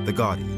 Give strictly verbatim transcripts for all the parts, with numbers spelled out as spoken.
The Guardian.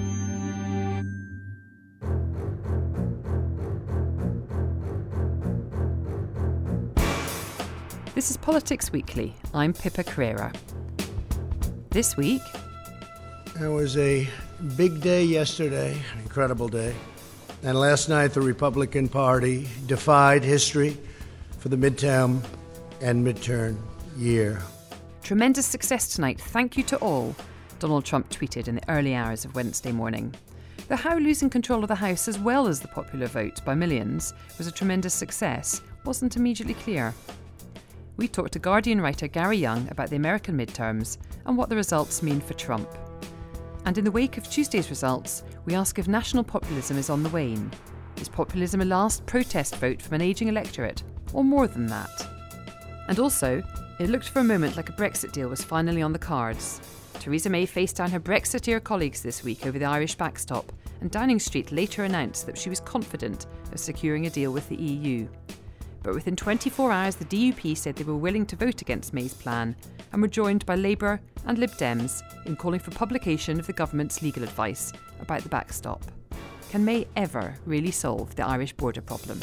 This is Politics Weekly. I'm Pippa Carrera. This week... It was a big day yesterday, an incredible day. And last night, the Republican Party defied history for the midterm and midterm year. Tremendous success tonight. Thank you to all, Donald Trump tweeted in the early hours of Wednesday morning. Though how losing control of the House as well as the popular vote by millions was a tremendous success wasn't immediately clear. We talked to Guardian writer Gary Younge about the American midterms and what the results mean for Trump. And in the wake of Tuesday's results, we ask if national populism is on the wane. Is populism a last protest vote from an ageing electorate, or more than that? And also, it looked for a moment like a Brexit deal was finally on the cards. Theresa May faced down her Brexiteer colleagues this week over the Irish backstop, and Downing Street later announced that she was confident of securing a deal with the E U. But within twenty-four hours, the D U P said they were willing to vote against May's plan and were joined by Labour and Lib Dems in calling for publication of the government's legal advice about the backstop. Can May ever really solve the Irish border problem?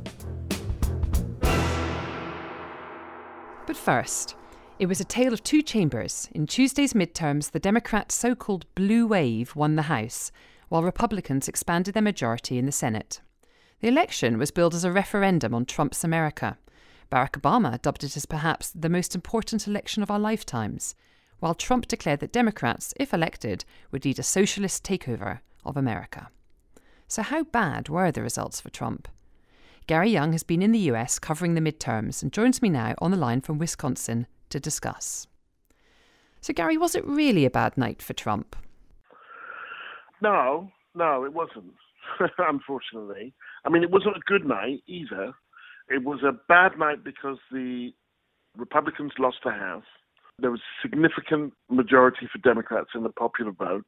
But first, it was a tale of two chambers. In Tuesday's midterms, the Democrats' so-called blue wave won the House, while Republicans expanded their majority in the Senate. The election was billed as a referendum on Trump's America. Barack Obama dubbed it as perhaps the most important election of our lifetimes, while Trump declared that Democrats, if elected, would lead a socialist takeover of America. So how bad were the results for Trump? Gary Younge has been in the U S covering the midterms and joins me now on the line from Wisconsin to discuss. So Gary, was it really a bad night for Trump? No, no, it wasn't, unfortunately. I mean, it wasn't a good night either. It was a bad night because the Republicans lost the House. There was a significant majority for Democrats in the popular vote.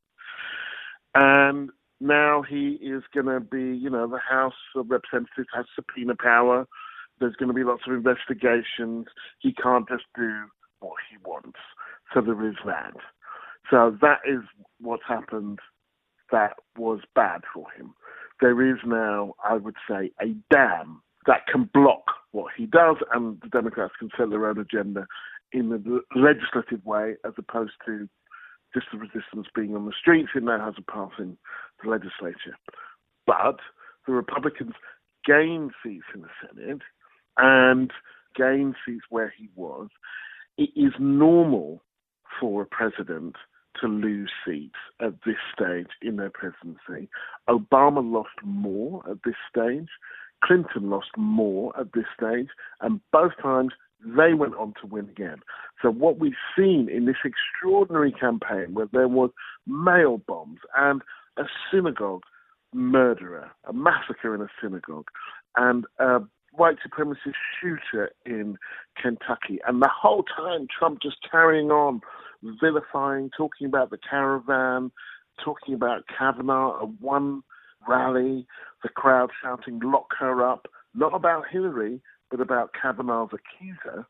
And now he is going to be, you know, the House of Representatives has subpoena power. There's going to be lots of investigations. He can't just do what he wants. So there is that. So that is what's happened that was bad for him. There is now, I would say, a dam that can block what he does, and the Democrats can set their own agenda in the legislative way as opposed to just the resistance being on the streets. It now has a pass in the legislature. But the Republicans gained seats in the Senate and gained seats where he was. It is normal for a president to lose seats at this stage in their presidency. Obama lost more at this stage. Clinton lost more at this stage. And both times they went on to win again. So what we've seen in this extraordinary campaign where there was mail bombs and a synagogue murderer, a massacre in a synagogue, and a white supremacist shooter in Kentucky, and the whole time Trump just carrying on vilifying, talking about the caravan, talking about Kavanaugh at one rally, the crowd shouting, lock her up, not about Hillary, but about Kavanaugh's accuser,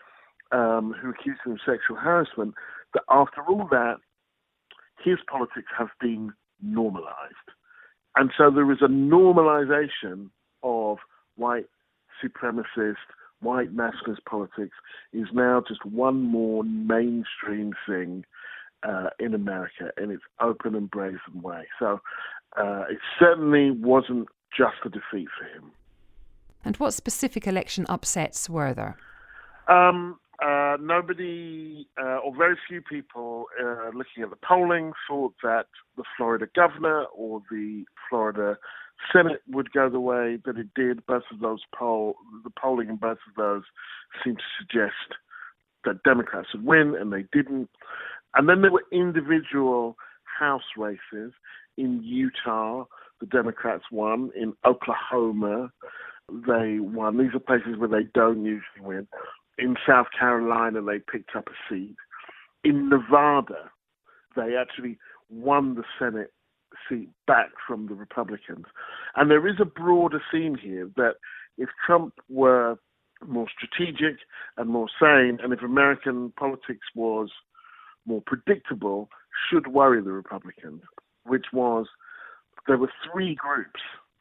um, who accused him of sexual harassment, that after all that, his politics have been normalized. And so there is a normalization of white supremacist, white nationalist politics is now just one more mainstream thing uh, in America in its open and brazen way. So uh, it certainly wasn't just a defeat for him. And what specific election upsets were there? Um, uh, nobody, uh, or very few people uh, looking at the polling thought that the Florida governor or the Florida Senate would go the way that it did. Both of those poll, the polling in both of those seemed to suggest that Democrats would win, and they didn't. And then there were individual House races. In Utah, the Democrats won. In Oklahoma, they won. These are places where they don't usually win. In South Carolina, they picked up a seat. In Nevada, they actually won the Senate seat back from the Republicans. And there is a broader theme here that if Trump were more strategic and more sane, and if American politics was more predictable, should worry the Republicans. which was there were three groups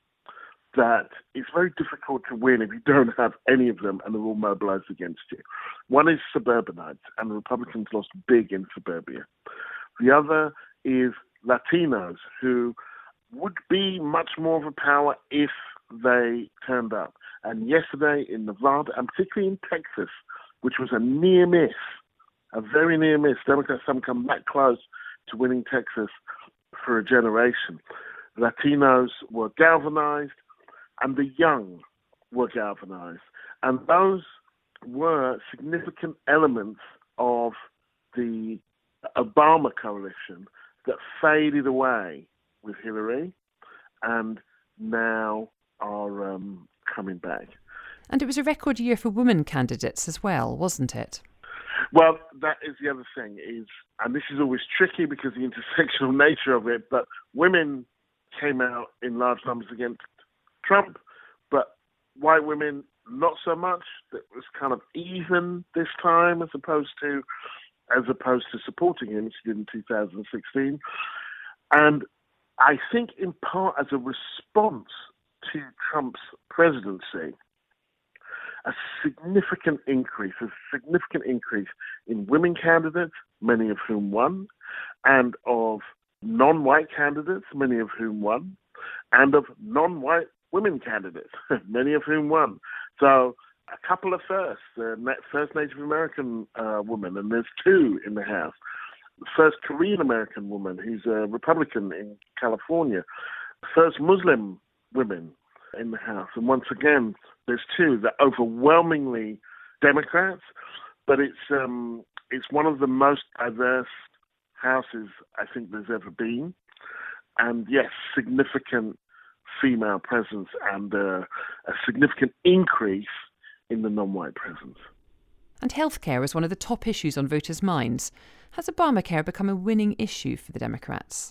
that it's very difficult to win if you don't have any of them and they're all mobilized against you. One is suburbanites, and the Republicans lost big in suburbia. The other is Latinos, who would be much more of a power if they turned up. And yesterday in Nevada, and particularly in Texas, which was a near miss, a very near miss, Democrats haven't come back close to winning Texas for a generation. Latinos were galvanized, and the young were galvanized. And those were significant elements of the Obama coalition that faded away with Hillary and now are um, coming back. And it was a record year for women candidates as well, wasn't it? Well, that is the other thing, is, and this is always tricky because of the intersectional nature of it, but women came out in large numbers against Trump, but white women not so much. It was kind of even this time as opposed to as opposed to supporting him, which he did in two thousand sixteen. And I think in part as a response to Trump's presidency, a significant increase, a significant increase in women candidates, many of whom won, and of non-white candidates, many of whom won, and of non-white women candidates, many of whom won. So a couple of firsts, the first Native American uh, woman, and there's two in the House. The first Korean American woman, who's a Republican in California. First Muslim women in the House. And once again, there's two. They're overwhelmingly Democrats, but it's um, it's one of the most diverse houses I think there's ever been. And yes, significant female presence and uh, a significant increase in the non-white presence. And healthcare was one of the top issues on voters' minds. Has Obamacare become a winning issue for the Democrats?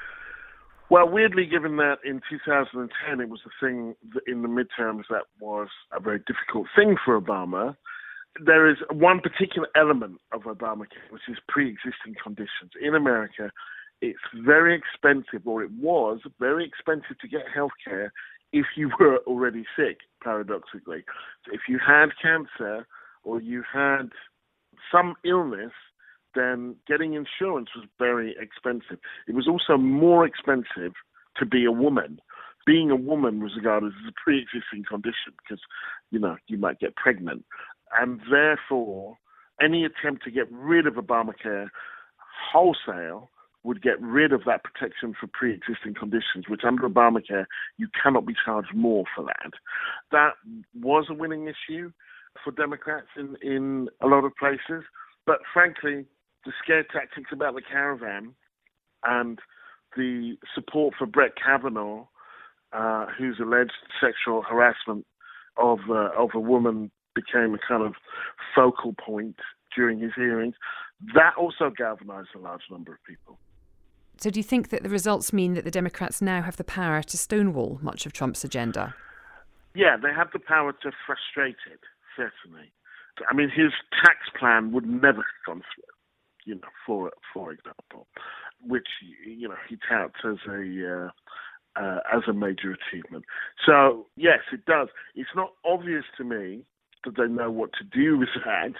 Well, weirdly, given that in two thousand ten it was the thing in the midterms that was a very difficult thing for Obama, there is one particular element of Obamacare, which is pre-existing conditions. In America, it's very expensive, or it was very expensive to get health care if you were already sick, paradoxically. So if you had cancer or you had some illness, then getting insurance was very expensive. It was also more expensive to be a woman. Being a woman was regarded as a pre-existing condition because, you know, you might get pregnant. And therefore, any attempt to get rid of Obamacare wholesale would get rid of that protection for pre-existing conditions, which under Obamacare, you cannot be charged more for that. That was a winning issue for Democrats in, in a lot of places. But frankly, the scare tactics about the caravan and the support for Brett Kavanaugh, uh, whose alleged sexual harassment of uh, of a woman became a kind of focal point during his hearings, that also galvanized a large number of people. So do you think that the results mean that the Democrats now have the power to stonewall much of Trump's agenda? Yeah, they have the power to frustrate it, certainly. I mean, his tax plan would never have gone through, you know, for for example, which, you know, he touts as a uh, uh, as a major achievement. So, yes, it does. It's not obvious to me that they know what to do with that.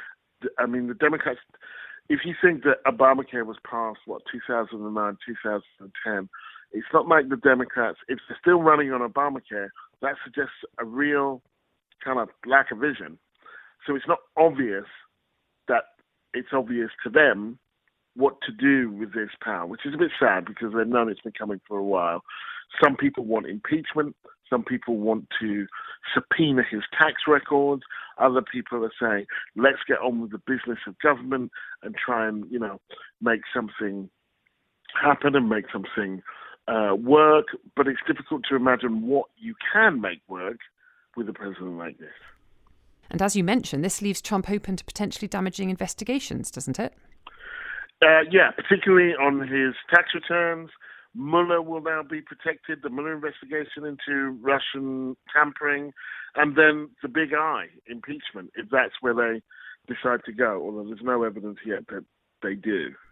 I mean, the Democrats, if you think that Obamacare was passed, what, two thousand nine, two thousand ten, it's not like the Democrats, if they're still running on Obamacare, that suggests a real kind of lack of vision. So it's not obvious that it's obvious to them what to do with this power, which is a bit sad because they've known it's been coming for a while. Some people want impeachment. Some people want to subpoena his tax records. Other people are saying, let's get on with the business of government and try and, you know, make something happen and make something uh, work. But it's difficult to imagine what you can make work with a president like this. And as you mentioned, this leaves Trump open to potentially damaging investigations, doesn't it? Uh, yeah, particularly on his tax returns. Mueller will now be protected, the Mueller investigation into Russian tampering, and then the big I, impeachment, if that's where they decide to go, although there's no evidence yet that they do.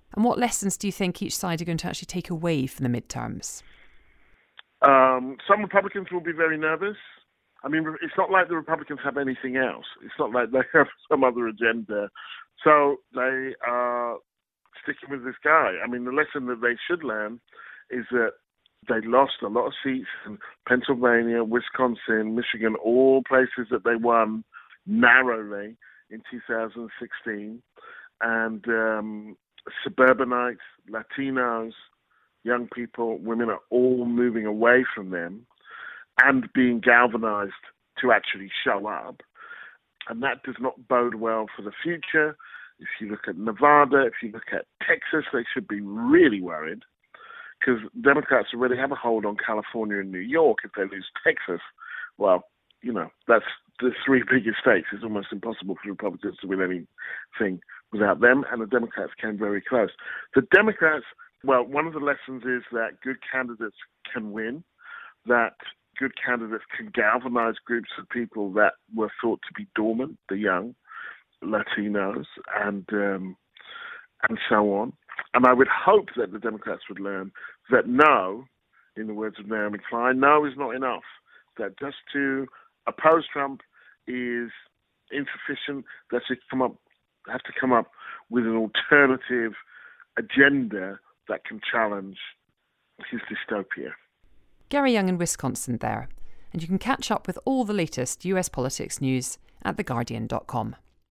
And what lessons do you think each side are going to actually take away from the midterms? Um, some Republicans will be very nervous. I mean, it's not like the Republicans have anything else. It's not like they have some other agenda. So they are sticking with this guy. I mean, the lesson that they should learn is that they lost a lot of seats in Pennsylvania, Wisconsin, Michigan, all places that they won narrowly in two thousand sixteen. And um, suburbanites, Latinos, young people, women are all moving away from them and being galvanized to actually show up. And that does not bode well for the future. If you look at Nevada, if you look at Texas, they should be really worried because Democrats already have a hold on California and New York. If they lose Texas, well, you know, that's the three biggest states. It's almost impossible for Republicans to win anything without them, and the Democrats came very close. The Democrats, well, one of the lessons is that good candidates can win, that good candidates can galvanize groups of people that were thought to be dormant, the young, Latinos, and um, and so on. And I would hope that the Democrats would learn that no, in the words of Naomi Klein, no is not enough. That just to oppose Trump is insufficient. That should come up, have to come up with an alternative agenda that can challenge his dystopia. Gary Young in Wisconsin there. And you can catch up with all the latest U S politics news at the guardian dot com.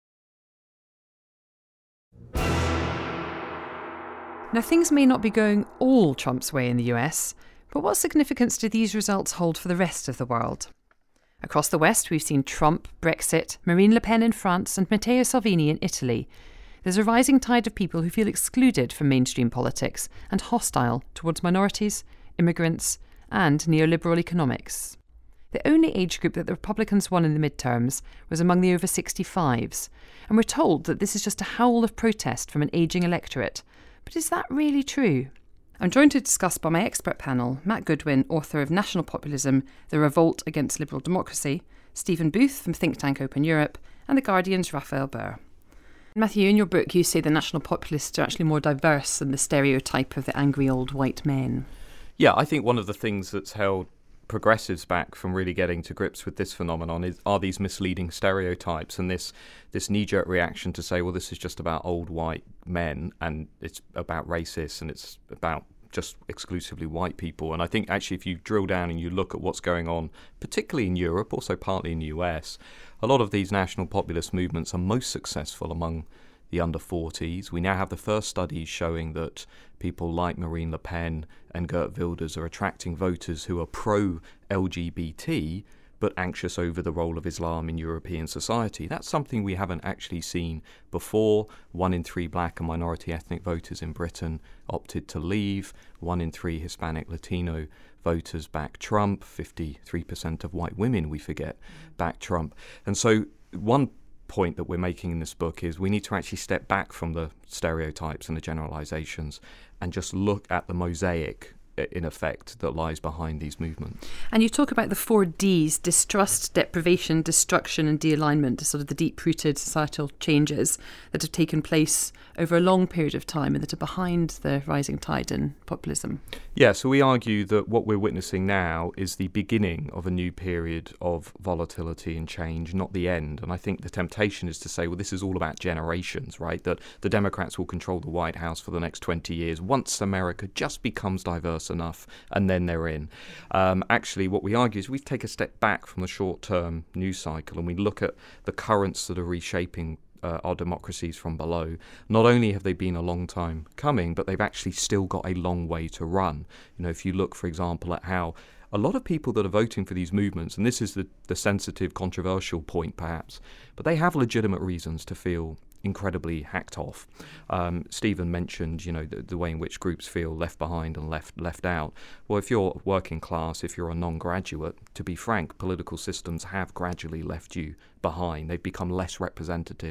Now, things may not be going all Trump's way in the U S, but what significance do these results hold for the rest of the world? Across the West, we've seen Trump, Brexit, Marine Le Pen in France and Matteo Salvini in Italy. There's a rising tide of people who feel excluded from mainstream politics and hostile towards minorities, immigrants and neoliberal economics. The only age group that the Republicans won in the midterms was among the over sixty-fives, and we're told that this is just a howl of protest from an ageing electorate. But is that really true? I'm joined to discuss by my expert panel, Matt Goodwin, author of National Populism, The Revolt Against Liberal Democracy, Stephen Booth from think tank Open Europe, and The Guardian's Raphael Burr. Matthew, in your book you say the national populists are actually more diverse than the stereotype of the angry old white men. Yeah, I think one of the things that's held progressives back from really getting to grips with this phenomenon is are these misleading stereotypes and this this knee-jerk reaction to say, well, this is just about old white men and it's about racists and it's about just exclusively white people. And I think actually if you drill down and you look at what's going on, particularly in Europe, also partly in the U S, a lot of these national populist movements are most successful among the under forties. We now have the first studies showing that people like Marine Le Pen and Geert Wilders are attracting voters who are pro-L G B T but anxious over the role of Islam in European society. That's something we haven't actually seen before. One in three black and minority ethnic voters in Britain opted to leave. One in three Hispanic Latino voters back Trump. fifty-three percent of white women, we forget, back Trump. And so one point that we're making in this book is we need to actually step back from the stereotypes and the generalizations and just look at the mosaic, in effect, that lies behind these movements. And you talk about the four Ds: distrust, deprivation, destruction and de-alignment, sort of the deep-rooted societal changes that have taken place over a long period of time and that are behind the rising tide in populism. Yeah, so we argue that what we're witnessing now is the beginning of a new period of volatility and change, not the end. And I think the temptation is to say, well, this is all about generations, right? That the Democrats will control the White House for the next twenty years once America just becomes diverse enough, and then they're in. Um, actually, what we argue is we take a step back from the short-term news cycle and we look at the currents that are reshaping uh, our democracies from below. Not only have they been a long time coming, but they've actually still got a long way to run. You know, if you look, for example, at how a lot of people that are voting for these movements, and this is the, the sensitive, controversial point perhaps, but they have legitimate reasons to feel incredibly hacked off. Um, Stephen mentioned, you know, the, the way in which groups feel left behind and left left out. Well, if you're working class, if you're a non-graduate, to be frank, political systems have gradually left you behind. They've become less representative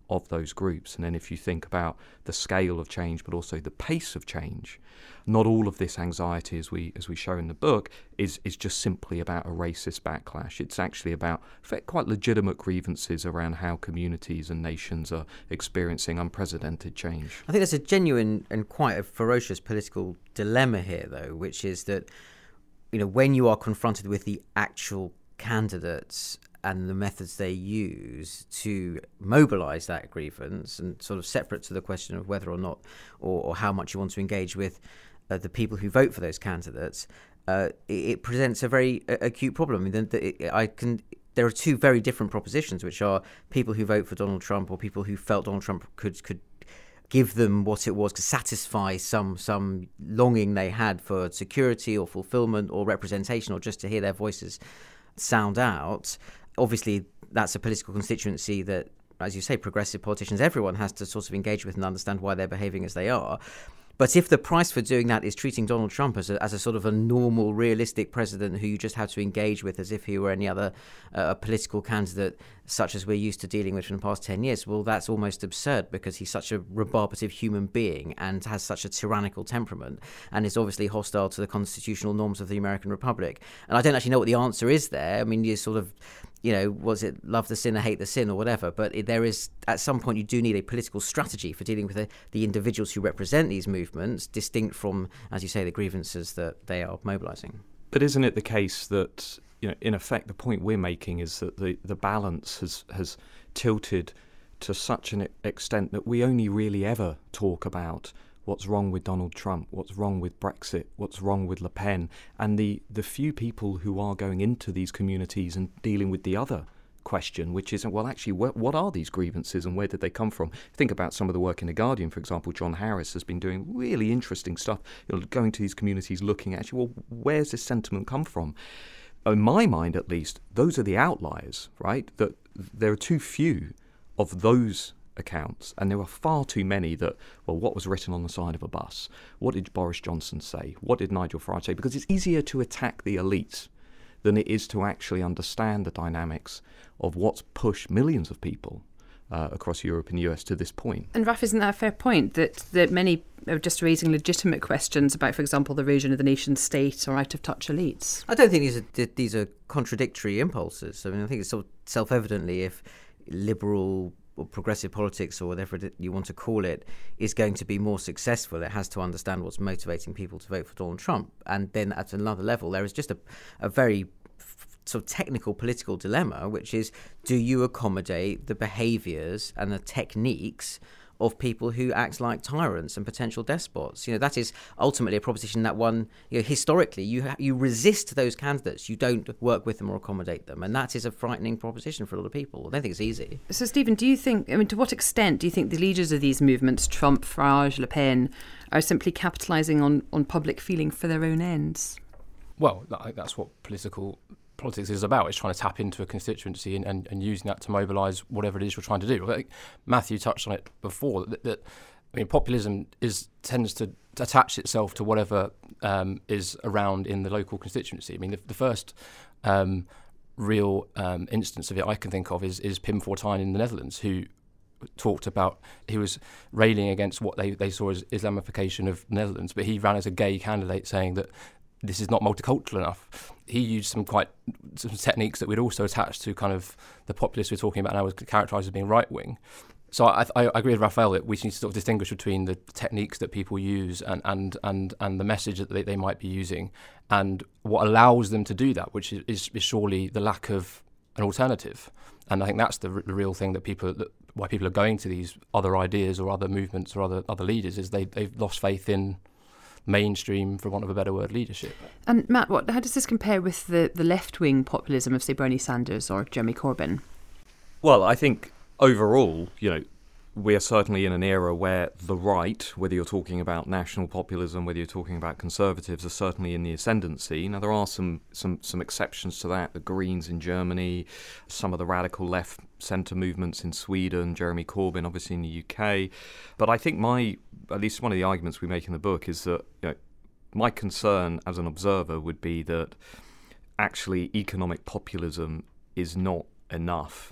of those groups. And then if you think about the scale of change, but also the pace of change, not all of this anxiety, as we as we show in the book, is is just simply about a racist backlash. It's actually about quite legitimate grievances around how communities and nations are experiencing unprecedented change. I think there's a genuine and quite a ferocious political dilemma here, though, which is that, you know, when you are confronted with the actual candidates and the methods they use to mobilise that grievance, and sort of separate to the question of whether or not or, or how much you want to engage with uh, the people who vote for those candidates, uh, it, it presents a very uh, acute problem. I mean, the, the, I can. There are two very different propositions, which are people who vote for Donald Trump or people who felt Donald Trump could could give them what it was, to satisfy some some longing they had for security or fulfilment or representation, or just to hear their voices sound out. Obviously, that's a political constituency that, as you say, progressive politicians, everyone has to sort of engage with and understand why they're behaving as they are. But if the price for doing that is treating Donald Trump as a, as a sort of a normal, realistic president who you just have to engage with as if he were any other uh, political candidate, such as we're used to dealing with for the past ten years, well, that's almost absurd, because he's such a rebarbative human being and has such a tyrannical temperament and is obviously hostile to the constitutional norms of the American Republic. And I don't actually know what the answer is there. I mean, you sort of, you know, was it love the sin or hate the sin or whatever? But it, there is, at some point, you do need a political strategy for dealing with the, the individuals who represent these movements, distinct from, as you say, the grievances that they are mobilising. But isn't it the case that, you know, in effect, the point we're making is that the, the balance has has tilted to such an extent that we only really ever talk about what's wrong with Donald Trump, what's wrong with Brexit, what's wrong with Le Pen, and the, the few people who are going into these communities and dealing with the other question, which is, well, actually, what, what are these grievances and where did they come from? Think about some of the work in The Guardian, for example. John Harris has been doing really interesting stuff, you know, going to these communities, looking at, actually, well, where's this sentiment come from? In my mind, at least, those are the outliers, right? That there are too few of those accounts, and there are far too many that, well, what was written on the side of a bus? What did Boris Johnson say? What did Nigel Farage say? Because it's easier to attack the elites than it is to actually understand the dynamics of what's pushed millions of people uh, across Europe and the U S to this point. And Raf, isn't that a fair point, that, that many are just raising legitimate questions about, for example, the erosion of the nation state or out-of-touch elites? I don't think these are these are contradictory impulses. I mean, I think it's sort of self-evidently, if liberal or progressive politics, or whatever you want to call it, is going to be more successful, it has to understand what's motivating people to vote for Donald Trump. And then at another level, there is just a, a very f- sort of technical political dilemma, which is, do you accommodate the behaviours and the techniques of people who act like tyrants and potential despots? You know, that is ultimately a proposition that one, you know, historically, you ha- you resist those candidates. You don't work with them or accommodate them. And that is a frightening proposition for a lot of people. I don't think it's easy. So, Stephen, do you think, I mean, to what extent do you think the leaders of these movements, Trump, Farage, Le Pen, are simply capitalising on, on public feeling for their own ends? Well, I think that's what political politics is about. It's trying to tap into a constituency and, and, and using that to mobilise whatever it is you're trying to do. I think Matthew touched on it before, that, that I mean, populism is tends to attach itself to whatever um, is around in the local constituency. I mean, the, the first um, real um, instance of it I can think of is, is Pim Fortuyn in the Netherlands, who talked about, he was railing against what they, they saw as Islamification of the Netherlands, but he ran as a gay candidate, saying that this is not multicultural enough. He used some quite some techniques that we'd also attach to kind of the populists we're talking about now, as characterised as being right-wing. So I, I agree with Raphael that we need to sort of distinguish between the techniques that people use and and, and, and the message that they, they might be using, and what allows them to do that, which is, is, is surely the lack of an alternative. And I think that's the, r- the real thing that people, that why people are going to these other ideas or other movements or other other leaders, is they, they've lost faith in mainstream, for want of a better word, leadership. And Matt, what, how does this compare with the, the left-wing populism of, say, Bernie Sanders or Jeremy Corbyn? Well, I think overall, you know, we are certainly in an era where the right, whether you're talking about national populism, whether you're talking about conservatives, are certainly in the ascendancy. Now, there are some some some exceptions to that. The Greens in Germany, some of the radical left centre movements in Sweden, Jeremy Corbyn, obviously in the U K. But I think my, at least one of the arguments we make in the book is that, you know, my concern as an observer would be that actually economic populism is not enough.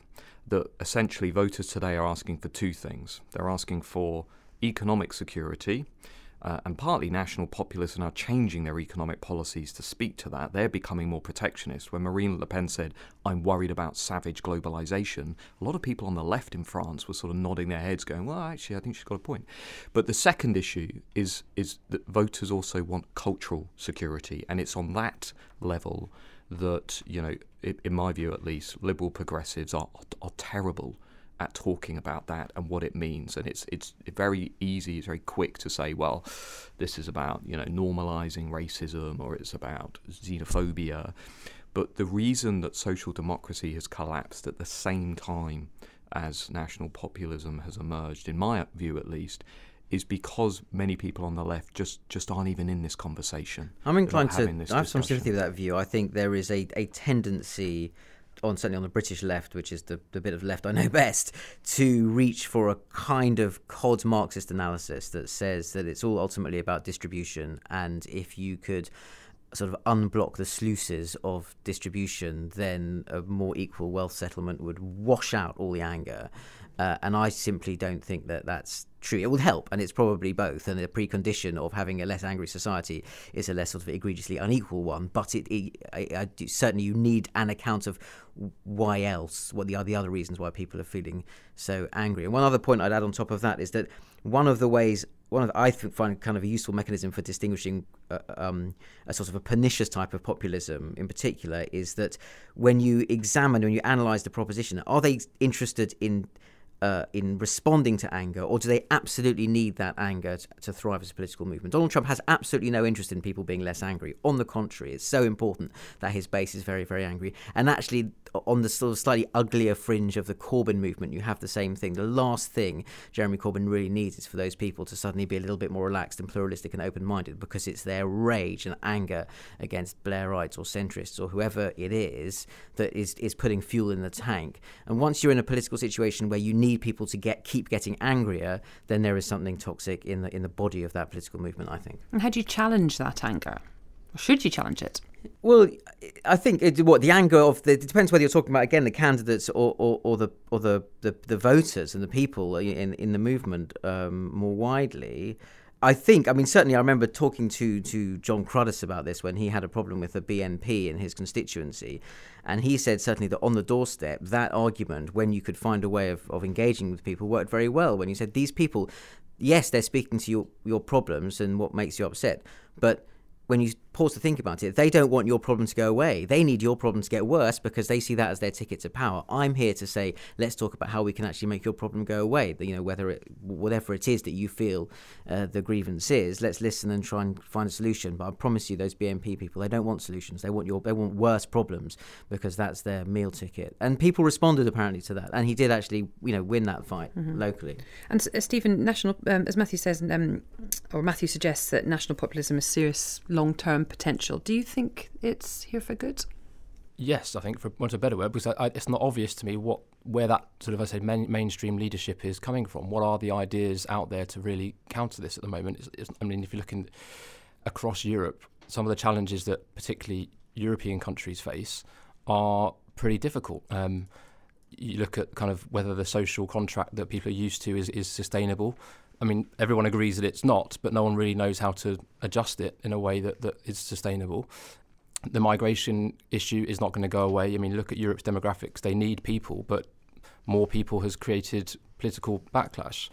that essentially voters today are asking for two things. They're asking for economic security, uh, and partly national populists are now changing their economic policies to speak to that. They're becoming more protectionist. When Marine Le Pen said, I'm worried about savage globalization, a lot of people on the left in France were sort of nodding their heads going, well, actually, I think she's got a point. But the second issue is, is that voters also want cultural security, and it's on that level that, you know, in my view at least, liberal progressives are, are terrible at talking about that and what it means. And it's it's very easy, it's very quick to say, well, this is about, you know, normalising racism, or it's about xenophobia. But the reason that social democracy has collapsed at the same time as national populism has emerged, in my view at least, is because many people on the left just, just aren't even in this conversation. I'm inclined to, I have some discussion. sympathy with that view. I think there is a, a tendency, on certainly on the British left, which is the, the bit of left I know best, to reach for a kind of cod Marxist analysis that says that it's all ultimately about distribution, and if you could sort of unblock the sluices of distribution, then a more equal wealth settlement would wash out all the anger. Uh, and I simply don't think that that's true. It would help, and it's probably both. And the precondition of having a less angry society is a less sort of egregiously unequal one. But it, it I, I do, certainly you need an account of why else, what the, the other reasons why people are feeling so angry. And one other point I'd add on top of that is that one of the ways, one of the, I think find kind of a useful mechanism for distinguishing uh, um, a sort of a pernicious type of populism in particular is that when you examine, when you analyse the proposition, are they interested in Uh, in responding to anger, or do they absolutely need that anger to, to thrive as a political movement? Donald Trump has absolutely no interest in people being less angry. On the contrary, it's so important that his base is very, very angry. And actually, on the sort of slightly uglier fringe of the Corbyn movement, you have the same thing. The last thing Jeremy Corbyn really needs is for those people to suddenly be a little bit more relaxed and pluralistic and open-minded, because it's their rage and anger against Blairites or centrists or whoever it is that is, is putting fuel in the tank. And once you're in a political situation where you need people to get keep getting angrier, then there is something toxic in the in the body of that political movement, I think. And how do you challenge that anger? Or should you challenge it? Well, I think it, what the anger of the it depends whether you're talking about again the candidates or, or, or the or the, the, the voters and the people in in the movement um, more widely. I think, I mean, certainly I remember talking to, to John Cruddas about this when he had a problem with the B N P in his constituency. And he said certainly that on the doorstep, that argument, when you could find a way of, of engaging with people, worked very well. When he said, these people, yes, they're speaking to your, your problems and what makes you upset, but when you pause to think about it, they don't want your problem to go away. They need your problem to get worse because they see that as their ticket to power. I'm here to say, let's talk about how we can actually make your problem go away. You know, whether it, whatever it is that you feel uh, the grievance is, let's listen and try and find a solution. But I promise you, those B N P people, they don't want solutions. They want your, they want worse problems because that's their meal ticket. And people responded apparently to that, and he did actually, you know, win that fight mm-hmm. locally. And uh, Stephen, national, um, as Matthew says, um, or Matthew suggests that national populism is serious long-term potential. Do you think it's here for good? Yes, I think, for want of a better word, because I, I, it's not obvious to me what where that sort of, I say, main, mainstream leadership is coming from. What are the ideas out there to really counter this at the moment? It's, it's, I mean, if you're looking across Europe, some of the challenges that particularly European countries face are pretty difficult. Um, you look at kind of whether the social contract that people are used to is, is sustainable. I mean, everyone agrees that it's not, but no one really knows how to adjust it in a way that, that is sustainable. The migration issue is not going to go away. I mean, look at Europe's demographics. They need people, but more people has created political backlash.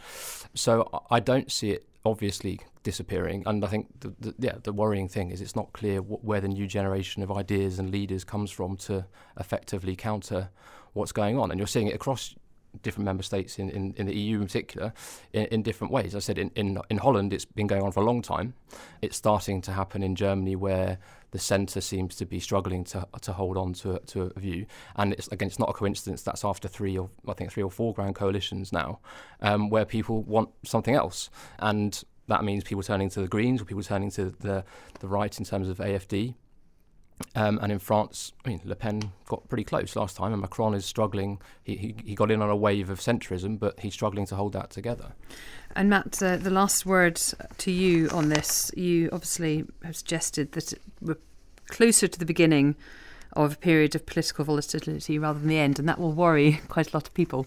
So I don't see it obviously disappearing. And I think, the, the, yeah, the worrying thing is it's not clear wh- where the new generation of ideas and leaders comes from to effectively counter what's going on. And you're seeing it across different member states in, in, in the E U in particular in, in different ways. I said in, in in Holland it's been going on for a long time. It's starting to happen in Germany where the centre seems to be struggling to to hold on to, to a view. And it's, again, it's not a coincidence that's after three or I think three or four grand coalitions now um, where people want something else. And that means people turning to the Greens or people turning to the, the right in terms of A F D. Um, and in France, I mean, Le Pen got pretty close last time, and Macron is struggling. He, he he got in on a wave of centrism, but he's struggling to hold that together. And Matt, uh, the last word to you on this. You obviously have suggested that we're closer to the beginning of a period of political volatility rather than the end, and that will worry quite a lot of people.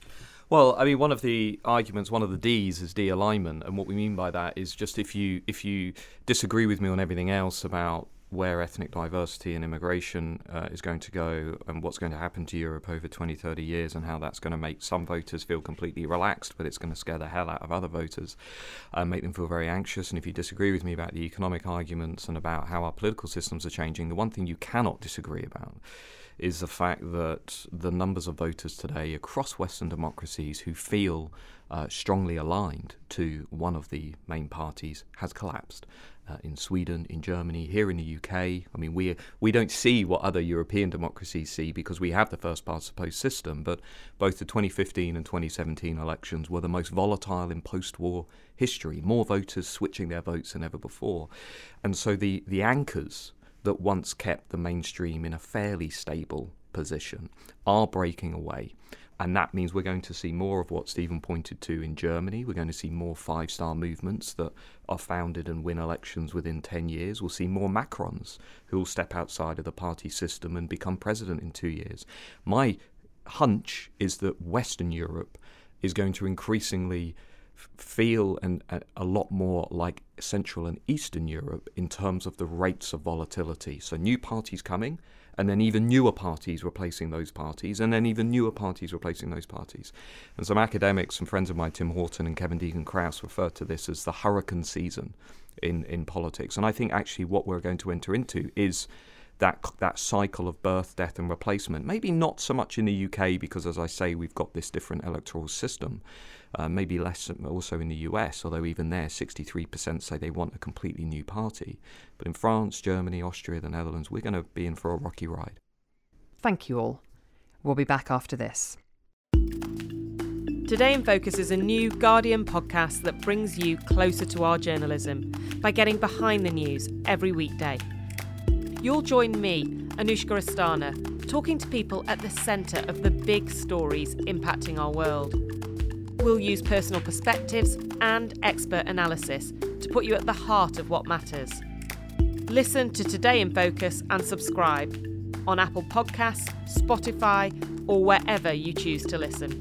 Well, I mean, one of the arguments, one of the Ds is de-alignment, and what we mean by that is just if you if you disagree with me on everything else about where ethnic diversity and immigration uh, is going to go and what's going to happen to Europe over twenty, thirty years and how that's going to make some voters feel completely relaxed, but it's going to scare the hell out of other voters and make them feel very anxious. And if you disagree with me about the economic arguments and about how our political systems are changing, the one thing you cannot disagree about is the fact that the numbers of voters today across Western democracies who feel uh, strongly aligned to one of the main parties has collapsed. Uh, in Sweden, in Germany, here in the U K. I mean, we we don't see what other European democracies see because we have the first past the post system, but both the twenty fifteen and twenty seventeen elections were the most volatile in post-war history, more voters switching their votes than ever before. And so the, the anchors that once kept the mainstream in a fairly stable position are breaking away. And that means we're going to see more of what Stephen pointed to in Germany. We're going to see more five-star movements that are founded and win elections within ten years. We'll see more Macrons who will step outside of the party system and become president in two years. My hunch is that Western Europe is going to increasingly f- feel and uh, a lot more like Central and Eastern Europe in terms of the rates of volatility. So new parties coming, and then even newer parties replacing those parties, and then even newer parties replacing those parties. And some academics, some friends of mine, Tim Horton and Kevin Deegan-Krause, refer to this as the hurricane season in, in politics. And I think actually what we're going to enter into is that that cycle of birth, death and replacement. Maybe not so much in the U K because, as I say, we've got this different electoral system. Uh, maybe less also in the U S, although even there sixty-three percent say they want a completely new party. But in France, Germany, Austria, the Netherlands, we're going to be in for a rocky ride. Thank you all. We'll be back after this. Today in Focus is a new Guardian podcast that brings you closer to our journalism by getting behind the news every weekday. You'll join me, Anushka Astana, talking to people at the centre of the big stories impacting our world. We'll use personal perspectives and expert analysis to put you at the heart of what matters. Listen to Today in Focus and subscribe on Apple Podcasts, Spotify, or wherever you choose to listen.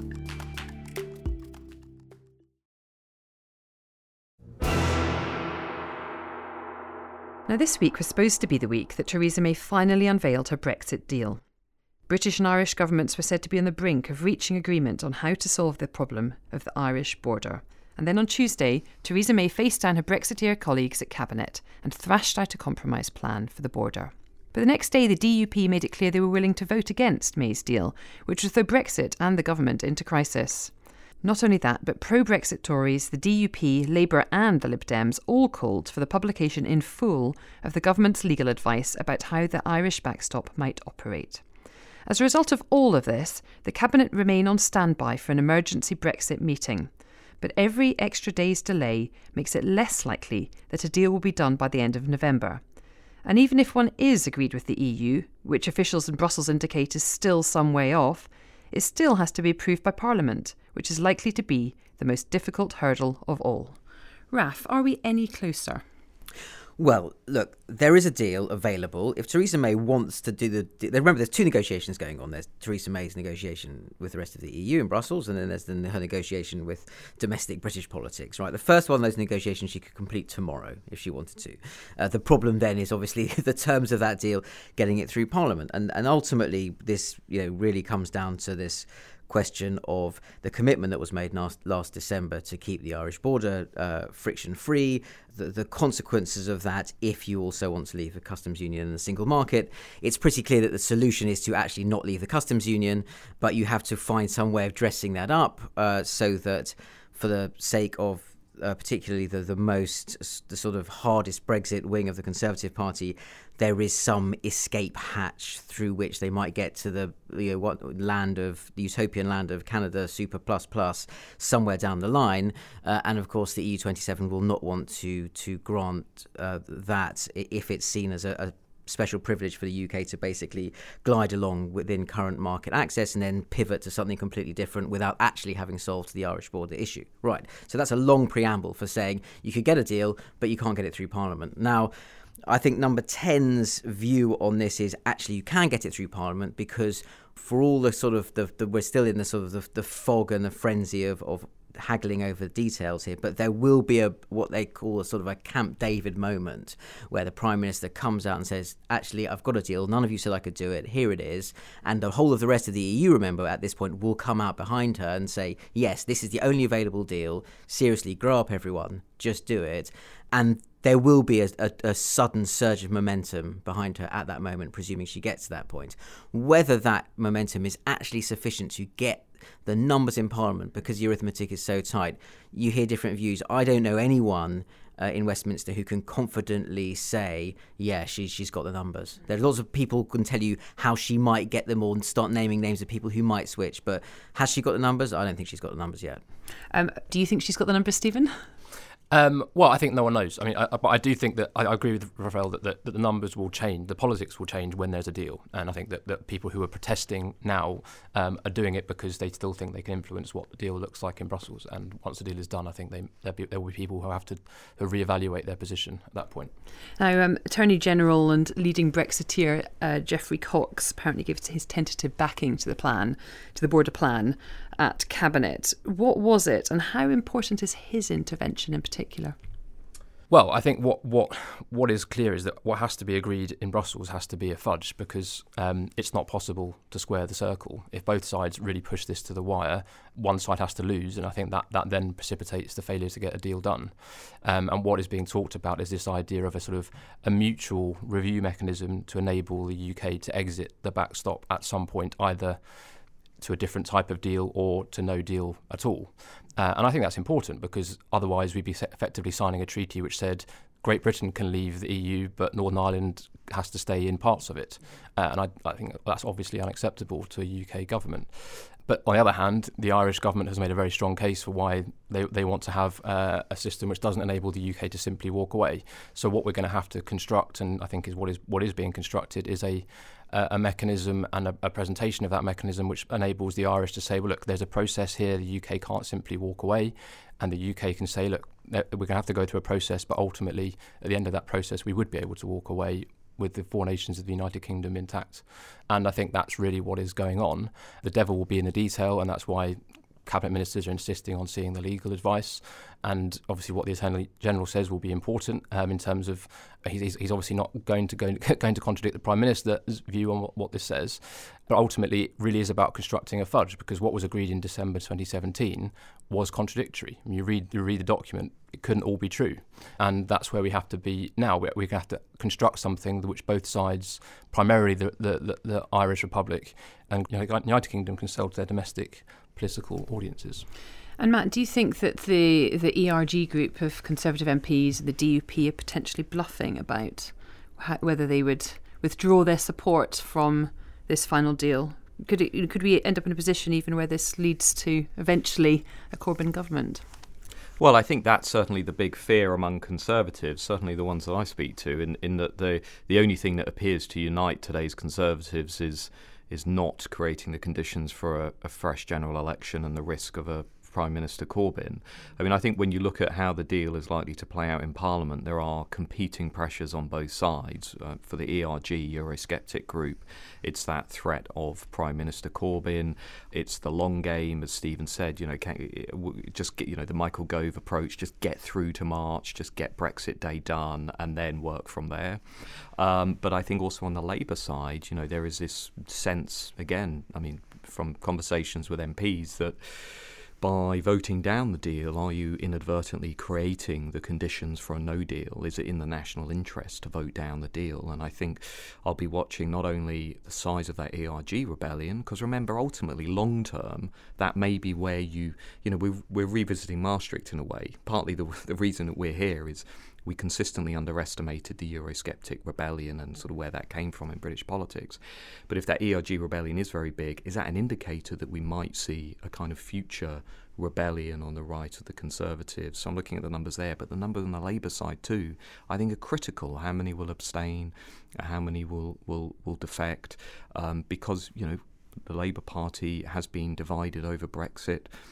Now, this week was supposed to be the week that Theresa May finally unveiled her Brexit deal. British and Irish governments were said to be on the brink of reaching agreement on how to solve the problem of the Irish border. And then on Tuesday, Theresa May faced down her Brexiteer colleagues at Cabinet and thrashed out a compromise plan for the border. But the next day, the D U P made it clear they were willing to vote against May's deal, which would throw Brexit and the government into crisis. Not only that, but pro-Brexit Tories, the D U P, Labour and the Lib Dems all called for the publication in full of the government's legal advice about how the Irish backstop might operate. As a result of all of this, the Cabinet remain on standby for an emergency Brexit meeting. But every extra day's delay makes it less likely that a deal will be done by the end of November. And even if one is agreed with the E U, which officials in Brussels indicate is still some way off, it still has to be approved by Parliament, which is likely to be the most difficult hurdle of all. Raf, are we any closer? Well, look, there is a deal available. If Theresa May wants to do the... Remember, there's two negotiations going on. There's Theresa May's negotiation with the rest of the E U in Brussels, and then there's the, her negotiation with domestic British politics, right? The first one of those negotiations she could complete tomorrow if she wanted to. Uh, the problem then is obviously the terms of that deal, getting it through Parliament. And, and ultimately, this you know really comes down to this question of the commitment that was made last, last December to keep the Irish border uh, friction-free, the, the consequences of that if you also want to leave the customs union and the single market. It's pretty clear that the solution is to actually not leave the customs union, but you have to find some way of dressing that up uh, so that for the sake of Uh, particularly the, the most, the sort of hardest Brexit wing of the Conservative Party, there is some escape hatch through which they might get to the you know, what land of, the utopian land of Canada Super Plus Plus somewhere down the line. Uh, and of course, the E U twenty-seven will not want to, to grant uh, that if it's seen as a, a special privilege for the U K to basically glide along within current market access and then pivot to something completely different without actually having solved the Irish border issue. Right. So that's a long preamble for saying you could get a deal, but you can't get it through Parliament. Now, I think number ten's view on this is actually you can get it through Parliament because for all the sort of, the, the we're still in the sort of the, the fog and the frenzy of, of haggling over the details here, but there will be a what they call a sort of a Camp David moment where the Prime Minister comes out and says, actually, I've got a deal. None of you said I could do it. Here it is. And the whole of the rest of the E U, remember, at this point will come out behind her and say, yes, this is the only available deal. Seriously, grow up, everyone. Just do it. And there will be a, a, a sudden surge of momentum behind her at that moment, presuming she gets to that point. Whether that momentum is actually sufficient to get the numbers in Parliament, because the arithmetic is so tight, you hear different views. I don't know anyone uh, in Westminster who can confidently say, yeah, she, she's got the numbers. There's lots of people who can tell you how she might get them all and start naming names of people who might switch. But has she got the numbers? I don't think she's got the numbers yet. Um, do you think she's got the numbers, Stephen? Um, well, I think no one knows. I mean, I, but I do think that I, I agree with Rafael that, that, that the numbers will change, the politics will change when there's a deal. And I think that, that people who are protesting now um, are doing it because they still think they can influence what the deal looks like in Brussels. And once the deal is done, I think they, there'll, be, there will be people who have to who reevaluate their position at that point. Now, um, Attorney General and leading Brexiteer uh, Geoffrey Cox apparently gave his tentative backing to the plan, to the border plan at Cabinet. What was it, and how important is his intervention in particular? Well, I think what, what what is clear is that what has to be agreed in Brussels has to be a fudge, because um, it's not possible to square the circle. If both sides really push this to the wire, one side has to lose, and I think that, that then precipitates the failure to get a deal done. Um, and what is being talked about is this idea of a sort of a mutual review mechanism to enable the U K to exit the backstop at some point, either to a different type of deal or to no deal at all. Uh, and I think that's important, because otherwise we'd be effectively signing a treaty which said Great Britain can leave the E U, but Northern Ireland has to stay in parts of it. Uh, and I, I think that's obviously unacceptable to a U K government. But on the other hand, the Irish government has made a very strong case for why they, they want to have uh, a system which doesn't enable the U K to simply walk away. So what we're going to have to construct, and I think is what is what is being constructed, is a a mechanism and a, a presentation of that mechanism which enables the Irish to say, well, look, there's a process here, the U K can't simply walk away, and the U K can say, look, we're going to have to go through a process, but ultimately, at the end of that process, we would be able to walk away with the four nations of the United Kingdom intact. And I think that's really what is going on. The devil will be in the detail, and that's why Cabinet Ministers are insisting on seeing the legal advice. And obviously what the Attorney General says will be important um, in terms of he's, he's obviously not going to go, going to contradict the Prime Minister's view on what, what this says. But ultimately it really is about constructing a fudge, because what was agreed in December twenty seventeen was contradictory. I mean, you read you read the document, it couldn't all be true. And that's where we have to be now. We're, we're going to have to construct something which both sides, primarily the, the, the, the Irish Republic and you know, the United Kingdom, can sell to their domestic political audiences. And Matt, do you think that the the E R G group of Conservative M Ps, the D U P, are potentially bluffing about how, whether they would withdraw their support from this final deal? Could it, could we end up in a position even where this leads to eventually a Corbyn government? Well, I think that's certainly the big fear among Conservatives, certainly the ones that I speak to, in, in that the the only thing that appears to unite today's Conservatives is is not creating the conditions for a, a fresh general election and the risk of a Prime Minister Corbyn. I mean, I think when you look at how the deal is likely to play out in Parliament, there are competing pressures on both sides. Uh, for the E R G Eurosceptic group, it's that threat of Prime Minister Corbyn. It's the long game, as Stephen said. You know, can, just get, you know, the Michael Gove approach. Just get through to March. Just get Brexit Day done, and then work from there. Um, but I think also on the Labour side, you know, there is this sense, again, I mean, from conversations with M Ps, that by voting down the deal, are you inadvertently creating the conditions for a no deal? Is it in the national interest to vote down the deal? And I think I'll be watching not only the size of that E R G rebellion, because remember, ultimately, long term, that may be where you, you know, we're, we're revisiting Maastricht in a way. Partly the, the reason that we're here is we consistently underestimated the Eurosceptic rebellion and sort of where that came from in British politics. But if that E R G rebellion is very big, is that an indicator that we might see a kind of future rebellion on the right of the Conservatives? So I'm looking at the numbers there, but the numbers on the Labour side too, I think, are critical. How many will abstain? How many will will, will defect? Um, because, you know, the Labour Party has been divided over Brexit.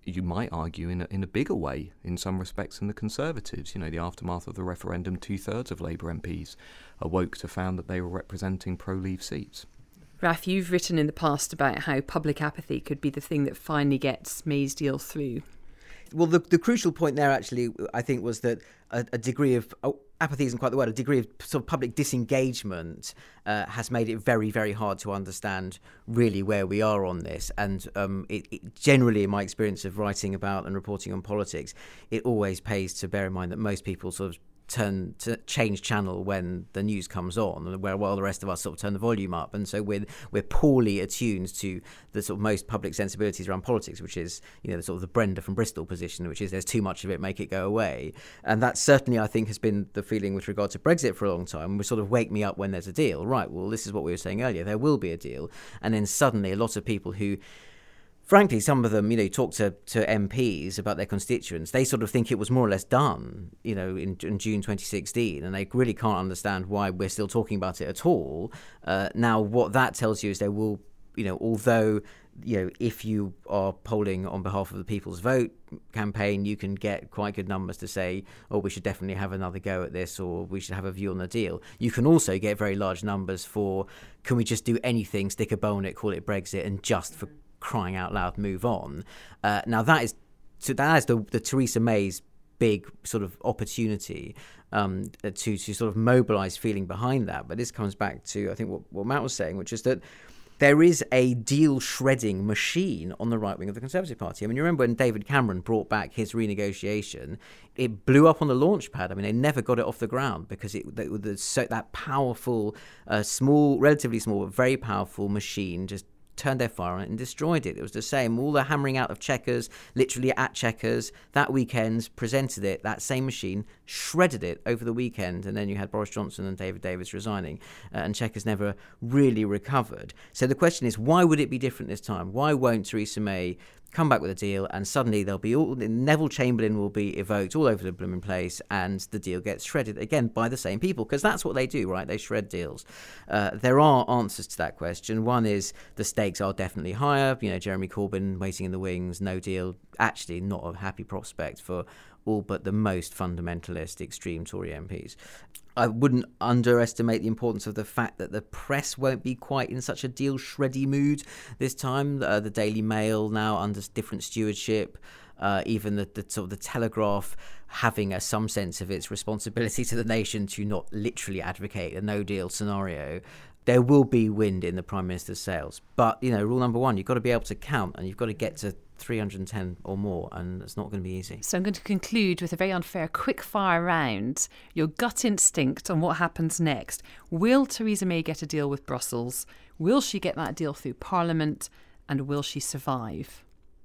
you might argue, in a, in a bigger way, in some respects, than the Conservatives. You know, the aftermath of the referendum, two-thirds of Labour M Ps awoke to found that they were representing pro-Leave seats. Raf, you've written in the past about how public apathy could be the thing that finally gets May's deal through. Well, the the crucial point there, actually, I think, was that a, a degree of oh, apathy isn't quite the word. A degree of sort of public disengagement uh, has made it very, very hard to understand really where we are on this. And um, it, it generally, in my experience of writing about and reporting on politics, it always pays to bear in mind that most people sort of turn to change channel when the news comes on, where while the rest of us sort of turn the volume up, and so we're we're poorly attuned to the sort of most public sensibilities around politics, which is, you know, the sort of the Brenda from Bristol position, which is there's too much of it, make it go away. And that certainly, I think, has been the feeling with regard to Brexit for a long time. We sort of wake me up when there's a deal, right? Well, this is what we were saying earlier. There will be a deal, and then suddenly a lot of people who, frankly, some of them, you know, you talk to, to M Ps about their constituents, they sort of think it was more or less done, you know, in, in June twenty sixteen, and they really can't understand why we're still talking about it at all. Uh, now, what that tells you is there will, you know, although, you know, if you are polling on behalf of the People's Vote campaign, you can get quite good numbers to say, oh, we should definitely have another go at this, or we should have a view on the deal. You can also get very large numbers for, can we just do anything, stick a bow on it, call it Brexit, and just for crying out loud move on. Uh, now that is so that is the, the Theresa May's big sort of opportunity um, to to sort of mobilise feeling behind that. But this comes back to, I think, what, what Matt was saying, which is that there is a deal shredding machine on the right wing of the Conservative Party. I mean, you remember when David Cameron brought back his renegotiation, it blew up on the launch pad. I mean, they never got it off the ground because it, the, the, so that powerful, uh, small, relatively small, but very powerful machine just turned their fire on it and destroyed it. It was the same. All the hammering out of Chequers, literally at Chequers, that weekend presented it. That same machine shredded it over the weekend, and then you had Boris Johnson and David Davis resigning, uh, and Chequers never really recovered. So the question is, why would it be different this time? Why won't Theresa May come back with a deal, and suddenly there'll be all Neville Chamberlain will be evoked all over the blooming place, and the deal gets shredded again by the same people, because that's what they do, right? They shred deals. Uh, there are answers to that question. One is the stakes are definitely higher. You know, Jeremy Corbyn waiting in the wings, no deal. Actually, not a happy prospect for all but the most fundamentalist, extreme Tory M Ps. I wouldn't underestimate the importance of the fact that the press won't be quite in such a deal-shreddy mood this time. Uh, the Daily Mail now under different stewardship, uh, even the, the sort of the Telegraph having a, some sense of its responsibility to the nation to not literally advocate a no-deal scenario. There will be wind in the Prime Minister's sails. But, you know, rule number one, you've got to be able to count, and you've got to get to three hundred ten or more, and it's not going to be easy. So I'm going to conclude with a very unfair quick fire round. Your gut instinct on what happens next. Will Theresa May get a deal with Brussels? Will she get that deal through Parliament? And will she survive?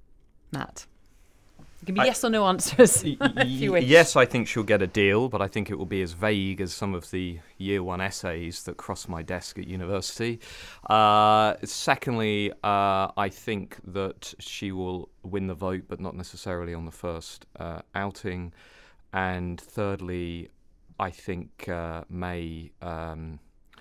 Matt? It can be I, yes or no answers, if you wish. Yes, I think she'll get a deal, but I think it will be as vague as some of the year one essays that cross my desk at university. Uh, secondly, uh, I think that she will win the vote, but not necessarily on the first uh, outing. And thirdly, I think uh, May... Um,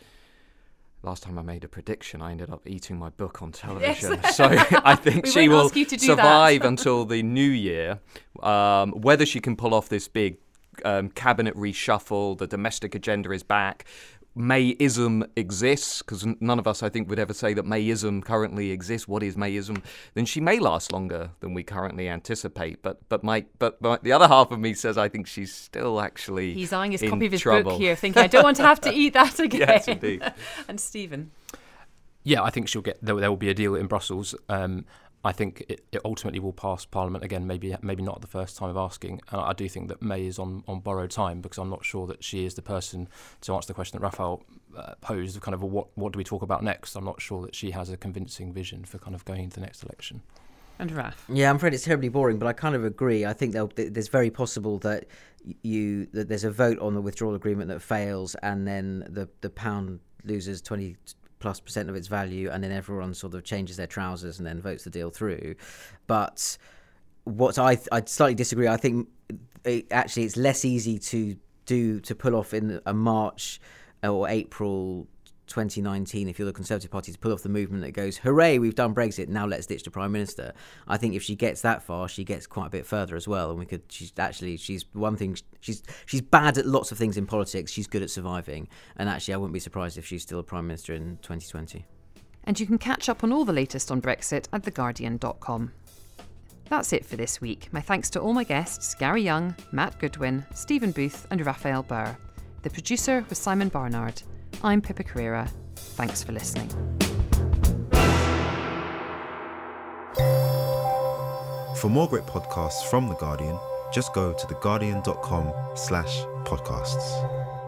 Last time I made a prediction, I ended up eating my book on television. Yes. So I think she will survive that. until the new year. Um, whether she can pull off this big um, cabinet reshuffle, the domestic agenda is back. Mayism exists, because none of us, I think, would ever say that Mayism currently exists. What is Mayism? Then she may last longer than we currently anticipate. But but my but my, the other half of me says I think she's still actually He's eyeing his in copy of his trouble. book here, thinking, I don't want to have to eat that again. Yes, indeed. And Stephen? Yeah, I think she'll get. There, there will be a deal in Brussels. Um, I think it, it ultimately will pass Parliament again. Maybe maybe not the first time of asking. And I do think that May is on, on borrowed time, because I'm not sure that she is the person to answer the question that Raphael uh, posed of kind of, well, what what do we talk about next? I'm not sure that she has a convincing vision for kind of going into the next election. And Raph? Yeah, I'm afraid it's terribly boring, but I kind of agree. I think there's very possible that you that there's a vote on the withdrawal agreement that fails, and then the the pound loses twenty plus percent of its value, and then everyone sort of changes their trousers and then votes the deal through. But what I I slightly disagree. I think it, actually it's less easy to do to pull off in a March or April twenty nineteen, if you're the Conservative Party, to pull off the movement that goes, hooray, we've done Brexit, now let's ditch the Prime Minister. I think if she gets that far, she gets quite a bit further as well. And we could, she's actually, she's one thing, she's she's bad at lots of things in politics, she's good at surviving. And actually, I wouldn't be surprised if she's still a Prime Minister in twenty twenty. And you can catch up on all the latest on Brexit at the guardian dot com. That's it for this week. My thanks to all my guests, Gary Young, Matt Goodwin, Stephen Booth and Raphael Burr. The producer was Simon Barnard. I'm Pippa Carrera. Thanks for listening. For more great podcasts from The Guardian, just go to theguardian dot com slash podcasts.